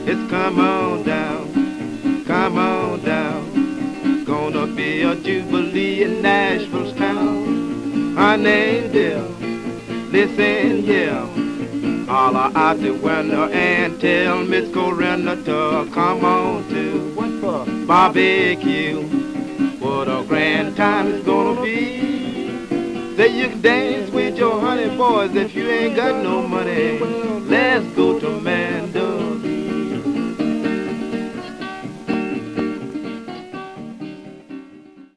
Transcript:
It's come on down, come on down. Gonna be a jubilee in Nashville's town. Honey, dear, listen here. Holler out the window and tell Miss Corinna to come on to what for? Barbecue. What a grand time it's gonna be. Say you can dance with your honey boys if you ain't got no money. Let's go to